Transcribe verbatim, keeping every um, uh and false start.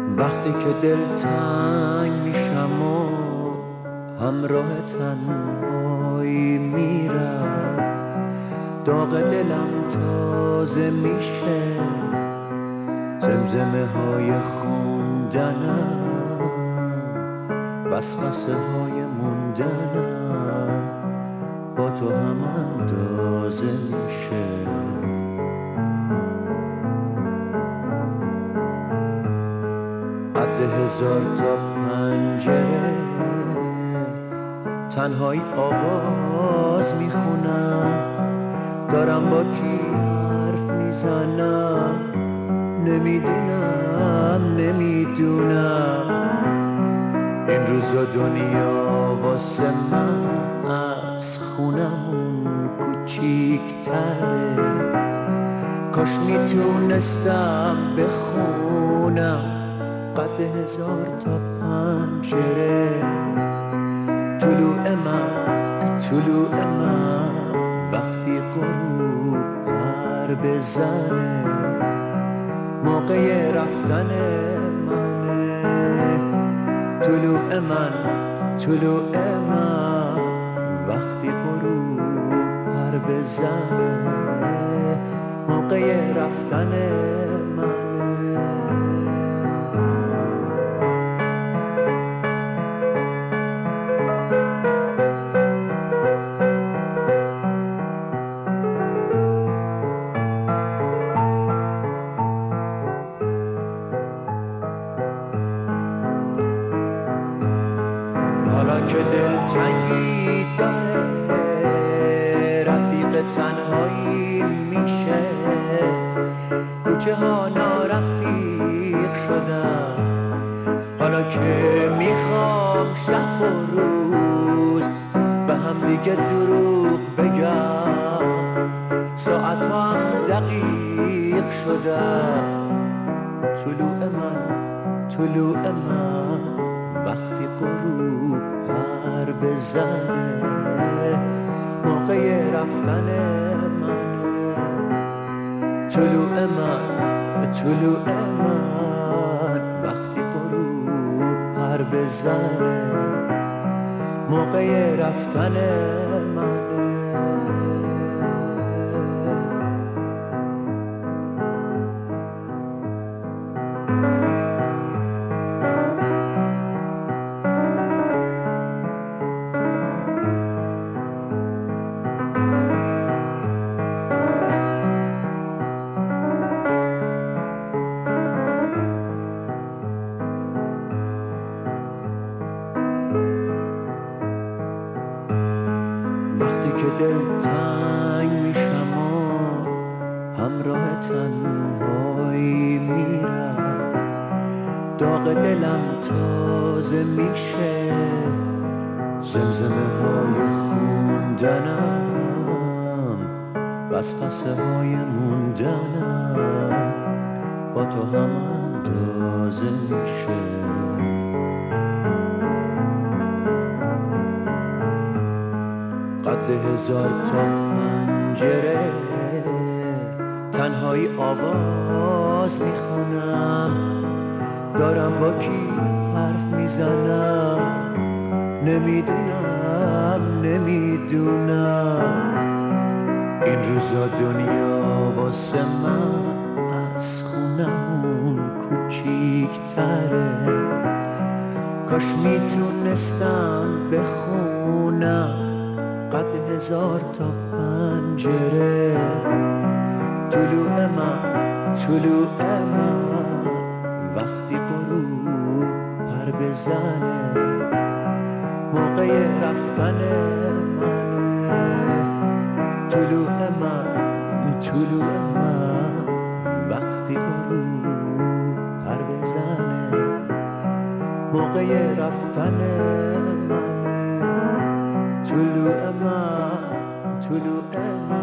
وقتی که دلتنگ میشم و همراه تنهایی میرم، داغ دلم تازه میشه، زمزمه های خوندنم، وسوسه های موندنم با تو هم اندازه میشه. قد هزار تا پنجره تنهایی آواز میخونم، دارم با کی حرف میزنم، نمیدونم نمیدونم. این روزا دنیا واسه من از خونمون کوچیک‌تره، کاش میتونستم بخونم قد هزار تا پنجره. طلوع من طلوع من وقتی غروب پر بزنه، موقع رفتن منه. طلوع من طلوع من وقتی غروب پر بزنه، موقع رفتن منه. حالا که دلتنگی داره رفیق تنهایی میشه، کوچه ها نارفیق شدن. حالا که میخوام شب و روز به هم دیگه دروغ بگم، ساعت ها هم دقیق شدن. طلوع من طلوع من وقتی غروب پر بزنه، موقع رفتن منه. طلوع من طلوع من وقتی غروب پر بزنه، موقع رفتن منه. وقتی که دلتنگ میشم و همراه تنهایی میرم، داغ دلم تازه میشه، زمزمه های خوندنم، وسوسه های موندنم با تو هم اندازه میشه. قد هزار تا پنجره تنهایی آواز میخونم، دارم با کی حرف میزنم، نمیدونم نمیدونم. این روزا دنیا واسه من از خونمون کوچیک‌تره، کاش میتونستم بخونم قد هزار تا پنجره. طلوع من طلوع من وقتی غروب پر بزنه، موقع رفتن منه. طلوع من طلوع من وقتی غروب پر بزنه، موقع رفتن منه. طلوع من طلوع من